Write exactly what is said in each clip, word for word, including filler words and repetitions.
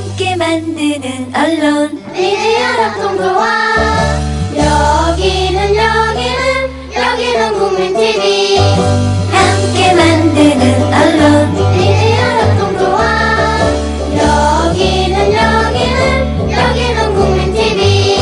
함께 만드는 언론 미디어 협동조합. 여기는 여기는 여기는 국민티비. 함께 만드는 언론 미디어 협동조합. 여기는 여기는 여기는 국민티비.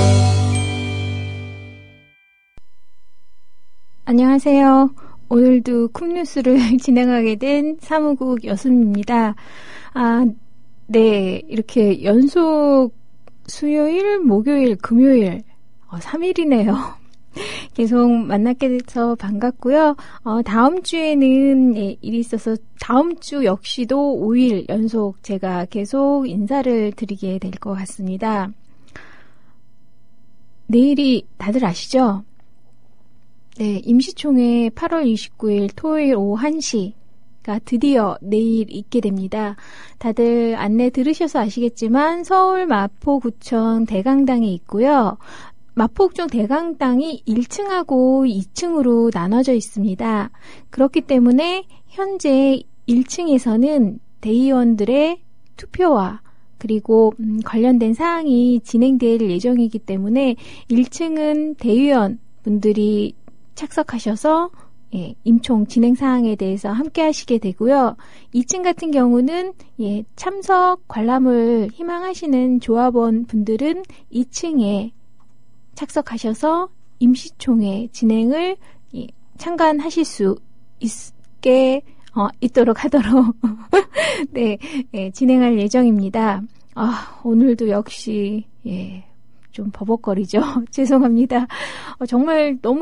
안녕하세요. 오늘도 쿵뉴스를 진행하게 된 사무국 여순입니다. 아, 네. 이렇게 연속 수요일, 목요일, 금요일, 어, 삼 일이네요. 계속 만나게 돼서 반갑고요. 어, 다음 주에는 예, 일이 있어서 다음 주 역시도 오 일 연속 제가 계속 인사를 드리게 될 것 같습니다. 내일이 다들 아시죠? 네, 임시총회 팔월 이십구일 토요일 오후 한 시가 드디어 내일 있게 됩니다. 다들 안내 들으셔서 아시겠지만 서울 마포구청 대강당에 있고요. 마포구청 대강당이 일 층하고 이 층으로 나눠져 있습니다. 그렇기 때문에 현재 일 층에서는 대의원들의 투표와 그리고 음, 관련된 사항이 진행될 예정이기 때문에 일 층은 대의원 분들이 착석하셔서 예, 임총 진행 사항에 대해서 함께 하시게 되고요. 이 층 같은 경우는 예, 참석 관람을 희망하시는 조합원 분들은 이 층에 착석하셔서 임시총회 진행을 예, 참관하실 수 있게 어, 있도록 하도록 네, 예, 진행할 예정입니다. 아, 오늘도 역시 예. 좀 버벅거리죠. 죄송합니다. 어, 정말 너무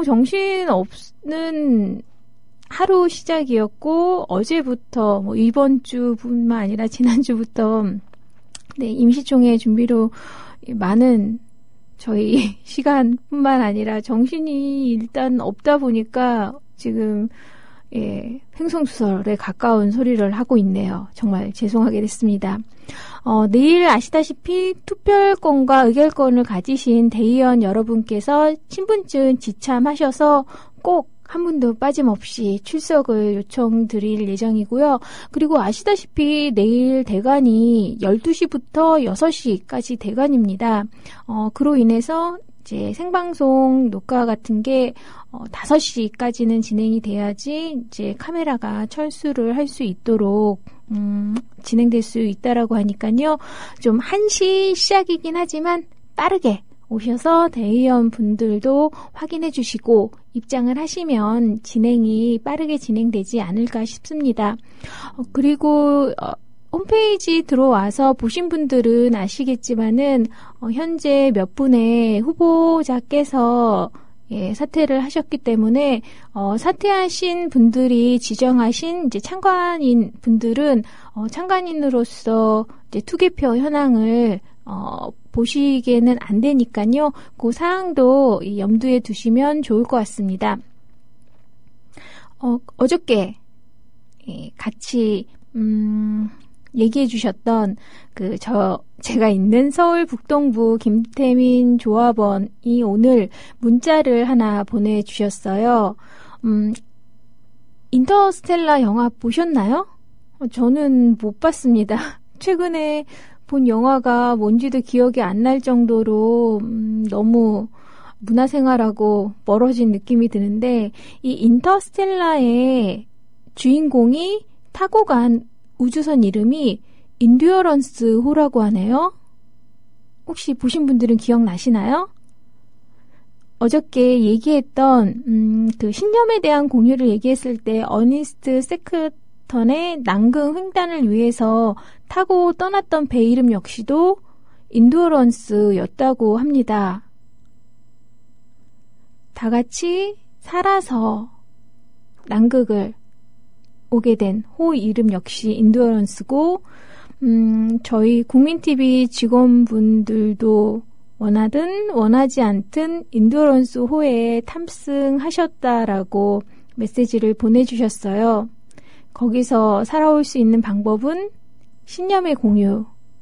정신없는 하루 시작이었고 어제부터 뭐 이번 주뿐만 아니라 지난주부터 네, 임시총회 준비로 많은 저희 시간뿐만 아니라 정신이 일단 없다 보니까 지금 예, 횡성수설에 가까운 소리를 하고 있네요. 정말 죄송하게 됐습니다. 어, 내일 아시다시피 투표권과 의결권을 가지신 대의원 여러분께서 신분증 지참하셔서 꼭 한 분도 빠짐없이 출석을 요청드릴 예정이고요. 그리고 아시다시피 내일 대관이 열두 시부터 여섯 시까지 대관입니다. 어, 그로 인해서 이제 생방송 녹화 같은 게 어, 다섯 시까지는 진행이 돼야지 이제 카메라가 철수를 할 수 있도록 음, 진행될 수 있다라고 하니까요. 좀 한 시 시작이긴 하지만 빠르게 오셔서 대의원 분들도 확인해 주시고 입장을 하시면 진행이 빠르게 진행되지 않을까 싶습니다. 어, 그리고 어, 홈페이지 들어와서 보신 분들은 아시겠지만은 어, 현재 몇 분의 후보자께서 예, 사퇴를 하셨기 때문에 어, 사퇴하신 분들이 지정하신 이제 참관인 분들은 어, 참관인으로서 이제 투개표 현황을 어, 보시기에는 안 되니까요. 그 사항도 염두에 두시면 좋을 것 같습니다. 어, 어저께 예, 같이 음, 얘기해 주셨던 그 저 제가 있는 서울 북동부 김태민 조합원이 오늘 문자를 하나 보내주셨어요. 음, 인터스텔라 영화 보셨나요? 어, 저는 못 봤습니다. 최근에 본 영화가 뭔지도 기억이 안 날 정도로 음, 너무 문화생활하고 멀어진 느낌이 드는데 이 인터스텔라의 주인공이 타고 간 우주선 이름이 인듀어런스호라고 하네요. 혹시 보신 분들은 기억나시나요? 어저께 얘기했던 음, 그 신념에 대한 공유를 얘기했을 때 어니스트 세크턴의 남극 횡단을 위해서 타고 떠났던 배 이름 역시도 인듀어런스였다고 합니다. 다 같이 살아서 남극을 오게 된 호 이름 역시 인듀어런스고 음, 저희 국민티비 직원분들도 원하든 원하지 않든 인듀어런스 호에 탑승하셨다라고 메시지를 보내주셨어요. 거기서 살아올 수 있는 방법은 신념의 공유를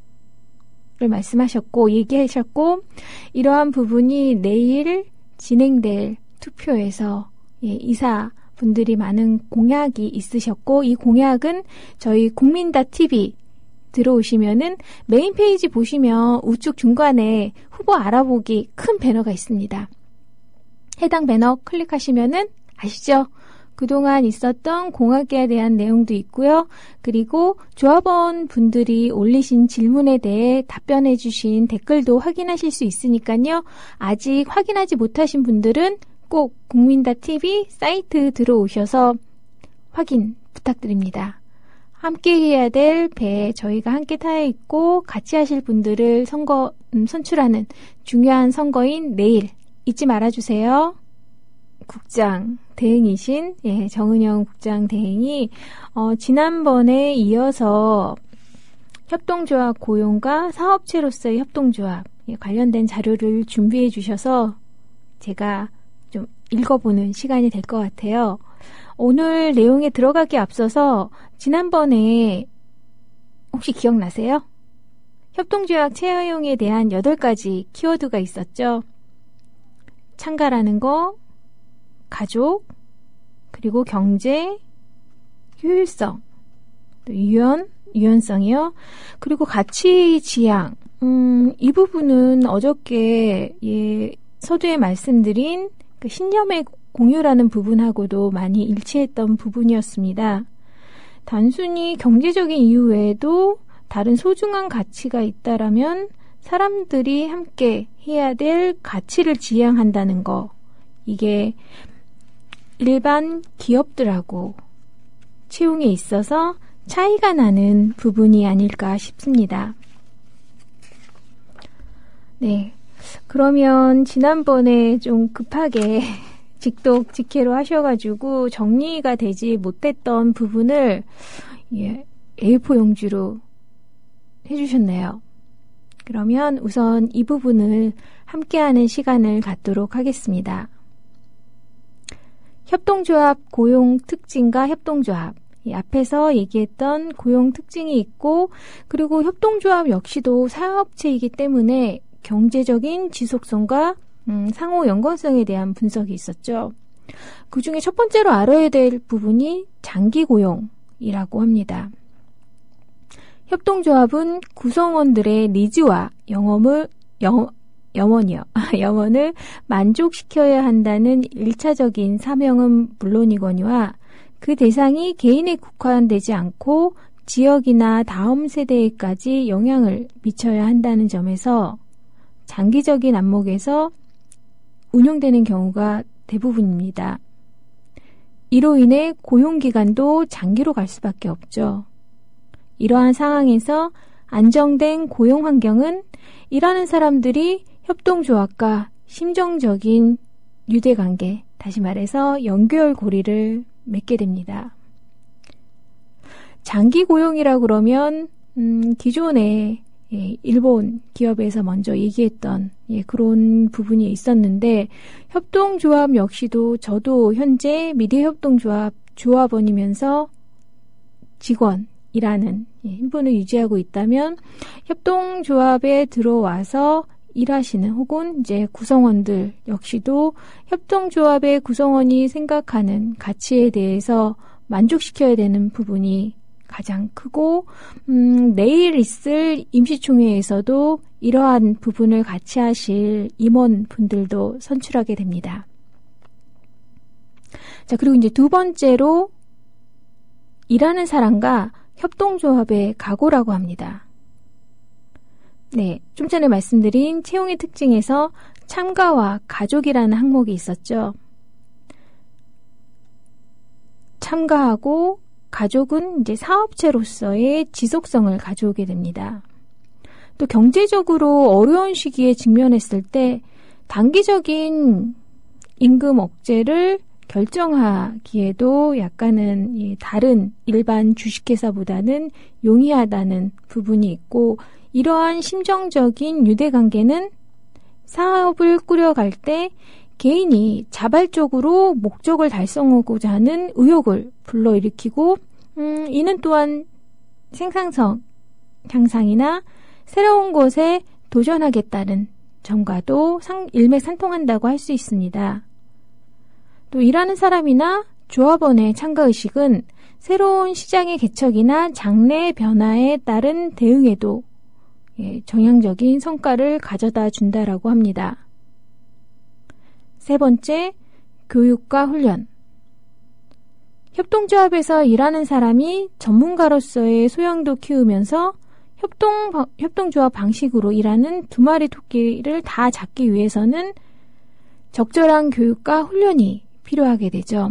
말씀하셨고 얘기하셨고 이러한 부분이 내일 진행될 투표에서 예, 이사 분들이 많은 공약이 있으셨고 이 공약은 저희 국민다티비 들어오시면은 메인 페이지 보시면 우측 중간에 후보 알아보기 큰 배너가 있습니다. 해당 배너 클릭하시면은 아시죠? 그동안 있었던 공학계에 대한 내용도 있고요. 그리고 조합원 분들이 올리신 질문에 대해 답변해 주신 댓글도 확인하실 수 있으니까요. 아직 확인하지 못하신 분들은 꼭 국민다티비 사이트 들어오셔서 확인 부탁드립니다. 함께 해야 될 배에 저희가 함께 타야 있고 같이 하실 분들을 선거, 음, 선출하는 중요한 선거인 내일 잊지 말아주세요. 국장 대행이신 예, 정은영 국장 대행이 어, 지난번에 이어서 협동조합 고용과 사업체로서의 협동조합 예, 관련된 자료를 준비해 주셔서 제가 좀 읽어보는 시간이 될 것 같아요. 오늘 내용에 들어가기 앞서서 지난번에 혹시 기억나세요? 협동조약 채용에 대한 여덟 가지 키워드가 있었죠. 참가라는 거, 가족, 그리고 경제, 효율성, 또 유연, 유연성이요. 그리고 가치 지향. 음, 이 부분은 어저께 예, 서두에 말씀드린 그 신념의 공유라는 부분하고도 많이 일치했던 부분이었습니다. 단순히 경제적인 이유 외에도 다른 소중한 가치가 있다라면 사람들이 함께 해야 될 가치를 지향한다는 거. 이게 일반 기업들하고 채용에 있어서 차이가 나는 부분이 아닐까 싶습니다. 네. 그러면 지난번에 좀 급하게 직독 직해로 하셔가지고 정리가 되지 못했던 부분을 예, 에이포 용지로 해주셨네요. 그러면 우선 이 부분을 함께하는 시간을 갖도록 하겠습니다. 협동조합 고용 특징과 협동조합. 이 앞에서 얘기했던 고용 특징이 있고 그리고 협동조합 역시도 사업체이기 때문에 경제적인 지속성과 음, 상호 연관성에 대한 분석이 있었죠. 그 중에 첫 번째로 알아야 될 부분이 장기 고용이라고 합니다. 협동조합은 구성원들의 니즈와 영업을, 영, 영원이요. 영원을 만족시켜야 한다는 일차적인 사명은 물론이거니와 그 대상이 개인에 국한되지 않고 지역이나 다음 세대에까지 영향을 미쳐야 한다는 점에서 장기적인 안목에서 운영되는 경우가 대부분입니다. 이로 인해 고용기간도 장기로 갈 수밖에 없죠. 이러한 상황에서 안정된 고용 환경은 일하는 사람들이 협동조합과 심정적인 유대관계, 다시 말해서 연결고리를 맺게 됩니다. 장기 고용이라고 그러면 음, 기존에 예, 일본 기업에서 먼저 얘기했던 예, 그런 부분이 있었는데 협동조합 역시도 저도 현재 미래협동조합 조합원이면서 직원이라는 예, 신분을 유지하고 있다면 협동조합에 들어와서 일하시는 혹은 이제 구성원들 역시도 협동조합의 구성원이 생각하는 가치에 대해서 만족시켜야 되는 부분이 가장 크고 음, 내일 있을 임시총회에서도 이러한 부분을 같이 하실 임원분들도 선출하게 됩니다. 자, 그리고 이제 두 번째로 일하는 사람과 협동조합의 각오라고 합니다. 네, 좀 전에 말씀드린 채용의 특징에서 참가와 가족이라는 항목이 있었죠. 참가하고 가족은 이제 사업체로서의 지속성을 가져오게 됩니다. 또 경제적으로 어려운 시기에 직면했을 때 단기적인 임금 억제를 결정하기에도 약간은 다른 일반 주식회사보다는 용이하다는 부분이 있고 이러한 심정적인 유대관계는 사업을 꾸려갈 때 개인이 자발적으로 목적을 달성하고자 하는 의욕을 불러일으키고 음, 이는 또한 생산성 향상이나 새로운 것에 도전하겠다는 점과도 상, 일맥상통한다고 할 수 있습니다. 또 일하는 사람이나 조합원의 참가의식은 새로운 시장의 개척이나 장래 변화에 따른 대응에도 예, 정향적인 성과를 가져다 준다라고 합니다. 세 번째, 교육과 훈련. 협동조합에서 일하는 사람이 전문가로서의 소양도 키우면서 협동, 협동조합 방식으로 일하는 두 마리 토끼를 다 잡기 위해서는 적절한 교육과 훈련이 필요하게 되죠.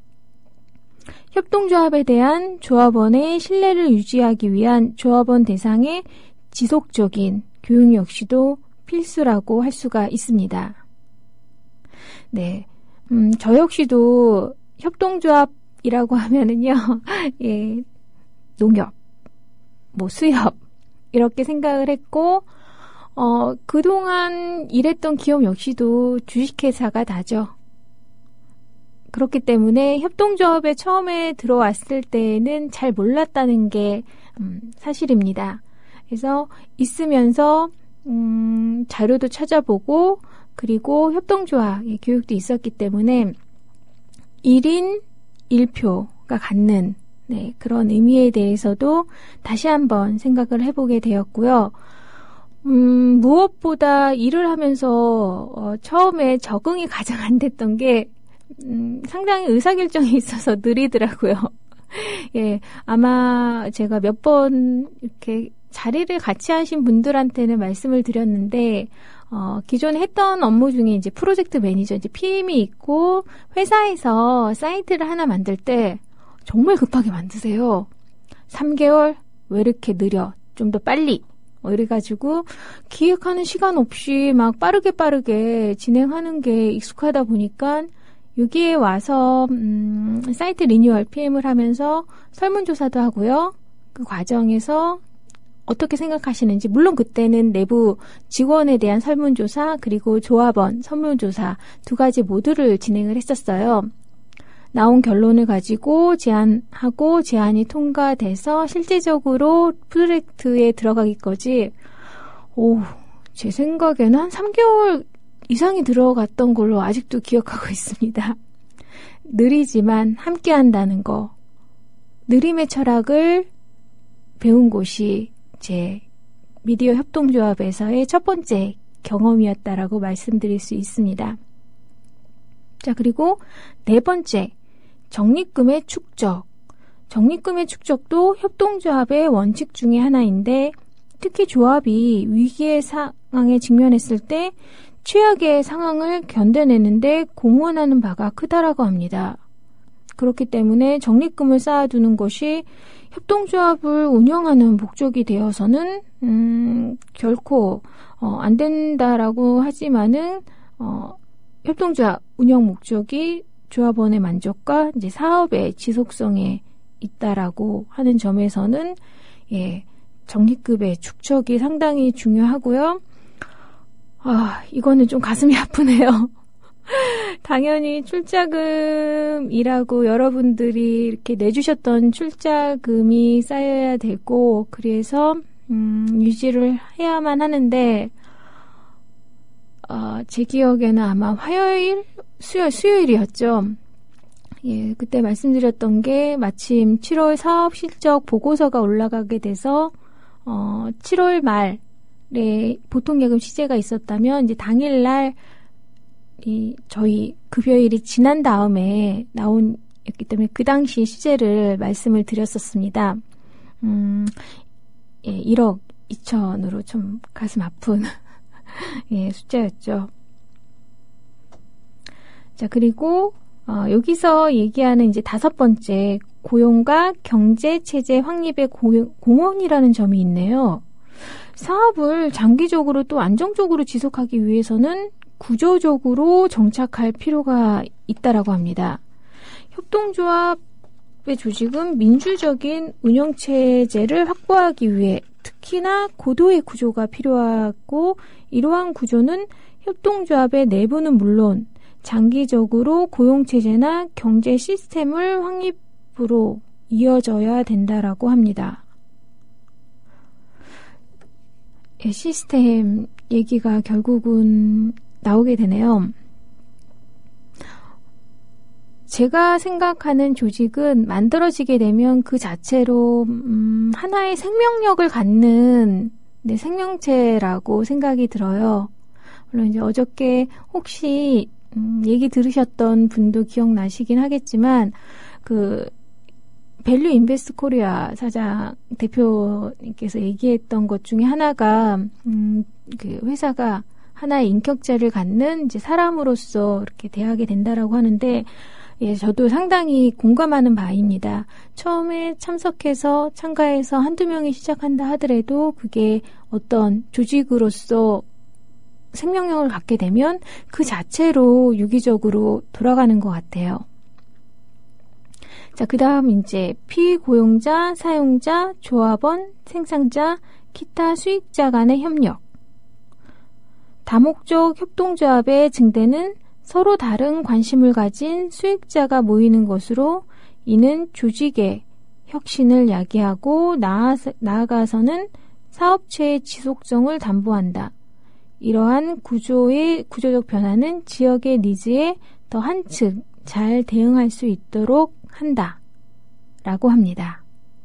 협동조합에 대한 조합원의 신뢰를 유지하기 위한 조합원 대상의 지속적인 교육 역시도 필수라고 할 수가 있습니다. 네, 음, 저 역시도 협동조합이라고 하면은요, 예, 농협, 뭐 수협 이렇게 생각을 했고, 어, 그동안 일했던 기업 역시도 주식회사가 다죠. 그렇기 때문에 협동조합에 처음에 들어왔을 때는 잘 몰랐다는 게 음, 사실입니다. 그래서 있으면서 음, 자료도 찾아보고 그리고 협동조합 교육도 있었기 때문에 일 인 일 표가 갖는 네, 그런 의미에 대해서도 다시 한번 생각을 해보게 되었고요. 음, 무엇보다 일을 하면서 어, 처음에 적응이 가장 안 됐던 게 음, 상당히 의사결정이 있어서 느리더라고요. 예, 아마 제가 몇 번 이렇게 자리를 같이 하신 분들한테는 말씀을 드렸는데, 어, 기존에 했던 업무 중에 이제 프로젝트 매니저, 이제 피엠이 있고, 회사에서 사이트를 하나 만들 때 정말 급하게 만드세요. 삼 개월? 왜 이렇게 느려? 좀 더 빨리. 뭐 이래가지고 기획하는 시간 없이 막 빠르게 빠르게 진행하는 게 익숙하다 보니까 여기에 와서 음, 사이트 리뉴얼 피엠을 하면서 설문조사도 하고요. 그 과정에서 어떻게 생각하시는지, 물론 그때는 내부 직원에 대한 설문조사 그리고 조합원 설문조사 두 가지 모두를 진행을 했었어요. 나온 결론을 가지고 제안하고 제안이 통과돼서 실제적으로 프로젝트에 들어가기까지 오, 제 생각에는 한 삼 개월 이상이 들어갔던 걸로 아직도 기억하고 있습니다. 느리지만 함께 한다는 거, 느림의 철학을 배운 곳이 제 미디어 협동조합에서의 첫 번째 경험이었다라고 말씀드릴 수 있습니다. 자, 그리고 네 번째, 적립금의 축적. 적립금의 축적도 협동조합의 원칙 중에 하나인데, 특히 조합이 위기의 상황에 직면했을 때 최악의 상황을 견뎌내는데 공헌하는 바가 크다라고 합니다. 그렇기 때문에 적립금을 쌓아두는 것이 협동조합을 운영하는 목적이 되어서는 음, 결코 어, 안 된다라고 하지만은 어, 협동조합 운영 목적이 조합원의 만족과 이제 사업의 지속성에 있다라고 하는 점에서는 예, 적립금의 축적이 상당히 중요하고요. 아, 이거는 좀 가슴이 아프네요. 당연히 출자금이라고 여러분들이 이렇게 내주셨던 출자금이 쌓여야 되고, 그래서 음, 유지를 해야만 하는데, 어, 제 기억에는 아마 화요일, 수요일, 수요일이었죠. 예, 그때 말씀드렸던 게 마침 칠월 사업 실적 보고서가 올라가게 돼서 어, 칠월 말에 보통예금 취재가 있었다면 이제 당일날 이 저희 급여일이 지난 다음에 나온였기 때문에 그 당시 시제를 말씀을 드렸었습니다. 음, 예, 일억 이천으로 좀 가슴 아픈 예, 숫자였죠. 자, 그리고 어, 여기서 얘기하는 이제 다섯 번째 고용과 경제체제 확립의 고용, 공헌이라는 점이 있네요. 사업을 장기적으로 또 안정적으로 지속하기 위해서는 구조적으로 정착할 필요가 있다라고 합니다. 협동조합의 조직은 민주적인 운영체제를 확보하기 위해 특히나 고도의 구조가 필요하고, 이러한 구조는 협동조합의 내부는 물론 장기적으로 고용체제나 경제 시스템을 확립으로 이어져야 된다라고 합니다. 예, 시스템 얘기가 결국은 나오게 되네요. 제가 생각하는 조직은 만들어지게 되면 그 자체로 음, 하나의 생명력을 갖는 네, 생명체라고 생각이 들어요. 물론 이제 어저께 혹시 음, 얘기 들으셨던 분도 기억나시긴 하겠지만 그 밸류 인베스트 코리아 사장 대표님께서 얘기했던 것 중에 하나가 음, 그 회사가 하나의 인격체를 갖는 이제 사람으로서 이렇게 대하게 된다라고 하는데 예, 저도 상당히 공감하는 바입니다. 처음에 참석해서 참가해서 한두 명이 시작한다 하더라도 그게 어떤 조직으로서 생명력을 갖게 되면 그 자체로 유기적으로 돌아가는 것 같아요. 자, 그 다음 이제 피고용자, 사용자, 조합원, 생산자, 기타 수익자 간의 협력. 다목적 협동조합의 증대는 서로 다른 관심을 가진 수익자가 모이는 것으로 이는 조직의 혁신을 야기하고 나아서, 나아가서는 사업체의 지속성을 담보한다. 이러한 구조의 구조적 변화는 지역의 니즈에 더 한층 잘 대응할 수 있도록 한다. 라고 합니다.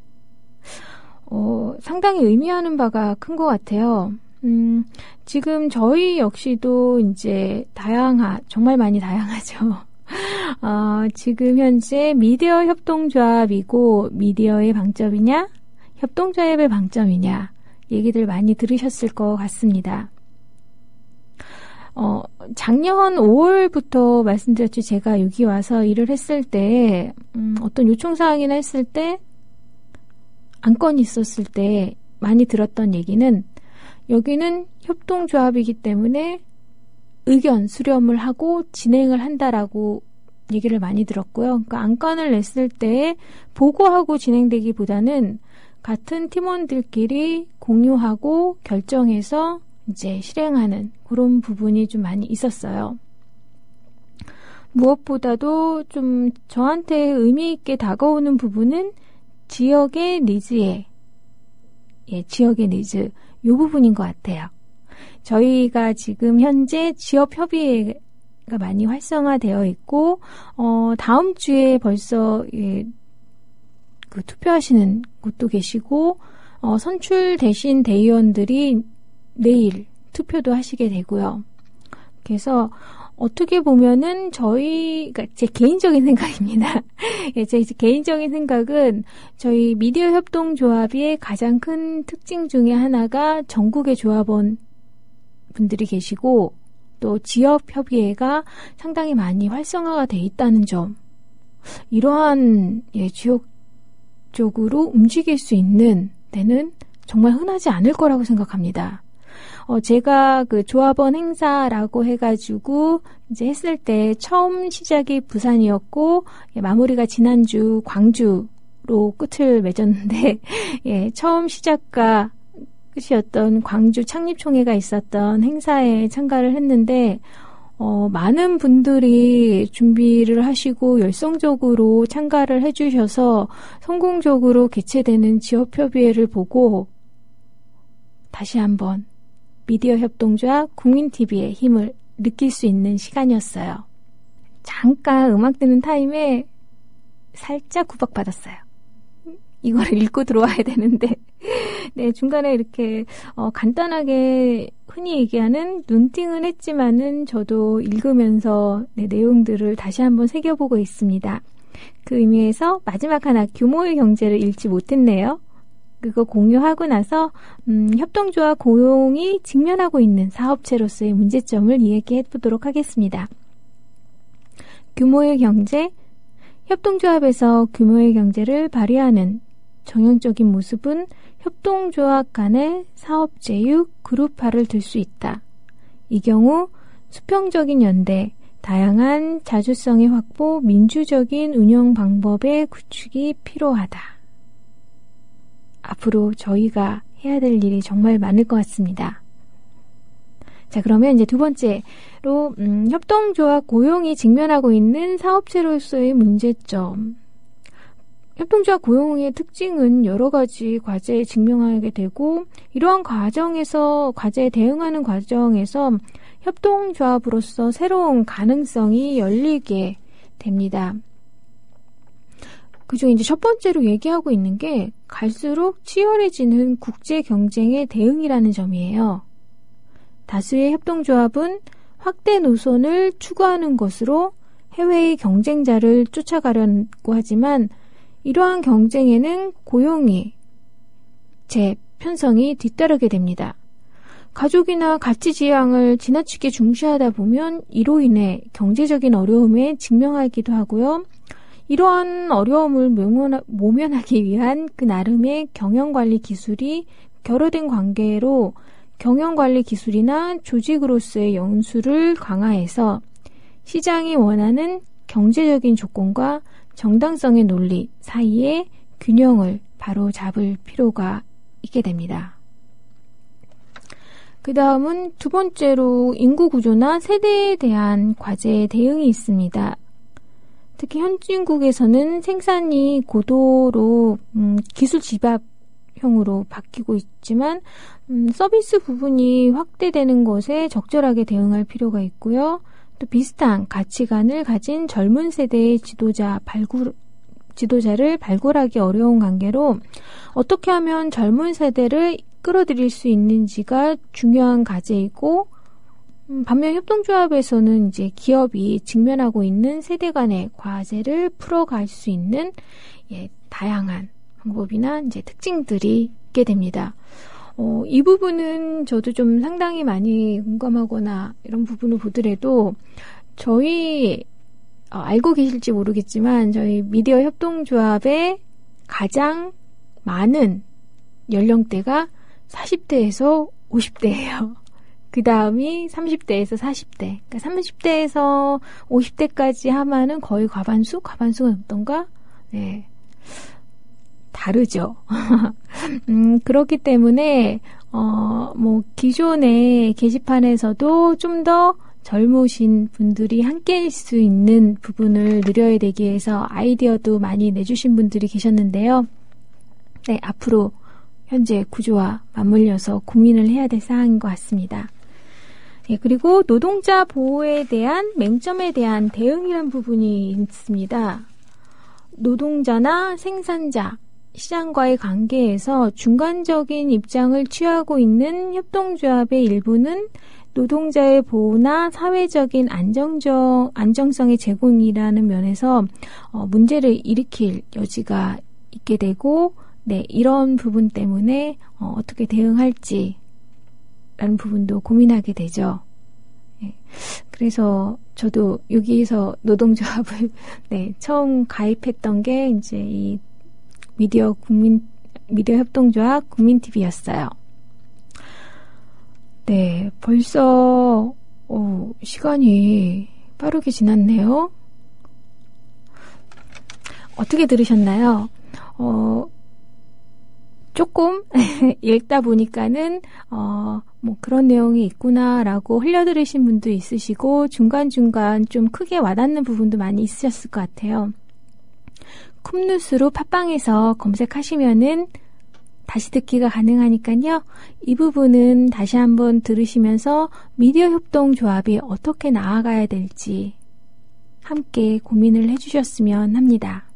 어, 상당히 의미하는 바가 큰 것 같아요. 음, 지금 저희 역시도 이제 다양하, 정말 많이 다양하죠. 어, 지금 현재 미디어 협동조합이고 미디어의 방점이냐, 협동조합의 방점이냐 얘기들 많이 들으셨을 것 같습니다. 어, 작년 오월부터 말씀드렸죠. 제가 여기 와서 일을 했을 때, 음, 어떤 요청사항이나 했을 때, 안건이 있었을 때 많이 들었던 얘기는 여기는 협동조합이기 때문에 의견 수렴을 하고 진행을 한다라고 얘기를 많이 들었고요. 그러니까 안건을 냈을 때 보고하고 진행되기보다는 같은 팀원들끼리 공유하고 결정해서 이제 실행하는 그런 부분이 좀 많이 있었어요. 무엇보다도 좀 저한테 의미 있게 다가오는 부분은 지역의 니즈에, 예, 지역의 니즈, 이 부분인 것 같아요. 저희가 지금 현재 지역협의회가 많이 활성화되어 있고, 어, 다음 주에 벌써, 예, 그 투표하시는 곳도 계시고, 어, 선출되신 대의원들이 내일 투표도 하시게 되고요. 그래서 어떻게 보면은 저희, 그러니까 제 개인적인 생각입니다. 예, 제 개인적인 생각은 저희 미디어 협동조합의 가장 큰 특징 중에 하나가 전국의 조합원 분들이 계시고 또 지역협의회가 상당히 많이 활성화가 돼 있다는 점. 이러한 예, 지역적으로 움직일 수 있는 데는 정말 흔하지 않을 거라고 생각합니다. 어, 제가 그 조합원 행사라고 해가지고 이제 했을 때 처음 시작이 부산이었고, 예, 마무리가 지난주 광주로 끝을 맺었는데, 예, 처음 시작과 끝이었던 광주 창립총회가 있었던 행사에 참가를 했는데, 어, 많은 분들이 준비를 하시고 열성적으로 참가를 해주셔서 성공적으로 개최되는 지역협의회를 보고 다시 한번 미디어 협동조합 국민티비의 힘을 느낄 수 있는 시간이었어요. 잠깐 음악 듣는 타임에 살짝 구박받았어요. 이거를 읽고 들어와야 되는데 네, 중간에 이렇게 어, 간단하게 흔히 얘기하는 눈팅은 했지만은 저도 읽으면서 네, 내용들을 다시 한번 새겨보고 있습니다. 그 의미에서 마지막 하나 규모의 경제를 읽지 못했네요. 그거 공유하고 나서 음, 협동조합 고용이 직면하고 있는 사업체로서의 문제점을 이야기해 보도록 하겠습니다. 규모의 경제, 협동조합에서 규모의 경제를 발휘하는 정형적인 모습은 협동조합 간의 사업제휴 그룹화를 들 수 있다. 이 경우 수평적인 연대, 다양한 자주성의 확보, 민주적인 운영 방법의 구축이 필요하다. 앞으로 저희가 해야 될 일이 정말 많을 것 같습니다. 자, 그러면 이제 두 번째로 음, 협동조합 고용이 직면하고 있는 사업체로서의 문제점. 협동조합 고용의 특징은 여러 가지 과제에 직면하게 되고 이러한 과정에서 과제에 대응하는 과정에서 협동조합으로서 새로운 가능성이 열리게 됩니다. 그중에 이제 첫 번째로 얘기하고 있는 게 갈수록 치열해지는 국제 경쟁의 대응이라는 점이에요. 다수의 협동조합은 확대 노선을 추구하는 것으로 해외의 경쟁자를 쫓아가려고 하지만 이러한 경쟁에는 고용이, 재, 편성이 뒤따르게 됩니다. 가족이나 가치 지향을 지나치게 중시하다 보면 이로 인해 경제적인 어려움에 직면하기도 하고요. 이러한 어려움을 모면하기 위한 그 나름의 경영관리 기술이 결여된 관계로 경영관리 기술이나 조직으로서의 연수를 강화해서 시장이 원하는 경제적인 조건과 정당성의 논리 사이의 균형을 바로 잡을 필요가 있게 됩니다. 그 다음은 두 번째로 인구 구조나 세대에 대한 과제에 대응이 있습니다. 특히 현진국에서는 생산이 고도로 음, 기술 집합형으로 바뀌고 있지만 음, 서비스 부분이 확대되는 것에 적절하게 대응할 필요가 있고요. 또 비슷한 가치관을 가진 젊은 세대의 지도자 발굴, 지도자를 발굴하기 어려운 관계로 어떻게 하면 젊은 세대를 끌어들일 수 있는지가 중요한 과제이고, 음, 반면 협동조합에서는 이제 기업이 직면하고 있는 세대 간의 과제를 풀어갈 수 있는 예, 다양한 방법이나 이제 특징들이 있게 됩니다. 어, 이 부분은 저도 좀 상당히 많이 공감하거나 이런 부분을 보더라도 저희 어, 알고 계실지 모르겠지만 저희 미디어 협동조합의 가장 많은 연령대가 사십 대에서 오십 대예요. 그 다음이 삼십 대에서 사십 대. 그러니까 삼십 대에서 오십 대까지 하면은 거의 과반수? 과반수가 넘던가? 네. 다르죠. 음, 그렇기 때문에, 어, 뭐, 기존의 게시판에서도 좀 더 젊으신 분들이 함께일 수 있는 부분을 누려야 되기 위해서 아이디어도 많이 내주신 분들이 계셨는데요. 네, 앞으로 현재 구조와 맞물려서 고민을 해야 될 사항인 것 같습니다. 네, 그리고 노동자 보호에 대한 맹점에 대한 대응이란 부분이 있습니다. 노동자나 생산자, 시장과의 관계에서 중간적인 입장을 취하고 있는 협동조합의 일부는 노동자의 보호나 사회적인 안정적, 안정성의 제공이라는 면에서 어, 문제를 일으킬 여지가 있게 되고, 네, 이런 부분 때문에 어, 어떻게 대응할지 라는 부분도 고민하게 되죠. 네, 그래서 저도 여기에서 노동조합을 네, 처음 가입했던 게 이제 이 미디어 국민 미디어 협동조합 국민티비였어요. 네, 벌써 어, 시간이 빠르게 지났네요. 어떻게 들으셨나요? 어, 조금 읽다 보니까는 어, 뭐 그런 내용이 있구나라고 흘려들으신 분도 있으시고 중간중간 좀 크게 와닿는 부분도 많이 있으셨을 것 같아요. 쿰뉴스로 팟빵에서 검색하시면은 다시 듣기가 가능하니까요. 이 부분은 다시 한번 들으시면서 미디어 협동조합이 어떻게 나아가야 될지 함께 고민을 해주셨으면 합니다.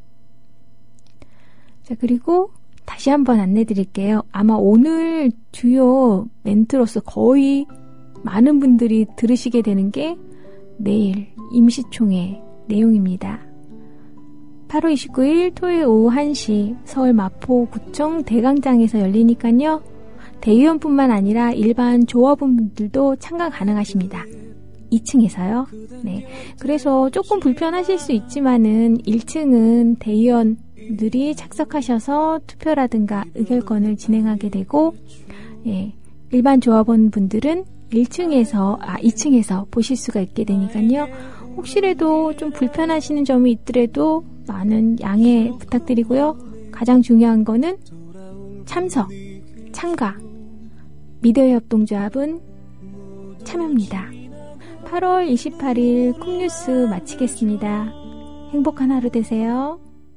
자, 그리고 다시 한번 안내 드릴게요. 아마 오늘 주요 멘트로서 거의 많은 분들이 들으시게 되는 게 내일 임시총회 내용입니다. 팔월 이십구일 토요일 오후 한 시 서울 마포구청 대강장에서 열리니까요. 대의원뿐만 아니라 일반 조합원분들도 참가 가능하십니다. 이 층에서요. 네, 그래서 조금 불편하실 수 있지만은 일 층은 대의원들이 착석하셔서 투표라든가 의결권을 진행하게 되고, 예, 일반 조합원분들은 일 층에서 아 이 층에서 보실 수가 있게 되니까요. 혹시라도 좀 불편하시는 점이 있더라도 많은 양해 부탁드리고요. 가장 중요한 거는 참석, 참가. 미디어 협동조합은 참여입니다. 팔월 이십팔일 쿰뉴스 마치겠습니다. 행복한 하루 되세요.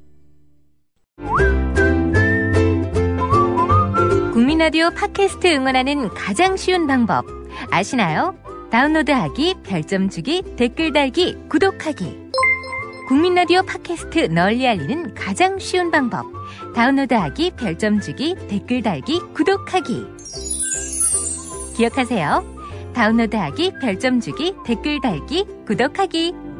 국민라디오 팟캐스트 응원하는 가장 쉬운 방법 아시나요? 다운로드하기, 별점 주기, 댓글 달기, 구독하기. 국민 라디오 팟캐스트 널리 알리는 가장 쉬운 방법. 다운로드하기, 별점 주기, 댓글 달기, 구독하기. 기억하세요. 다운로드하기, 별점 주기, 댓글 달기, 구독하기.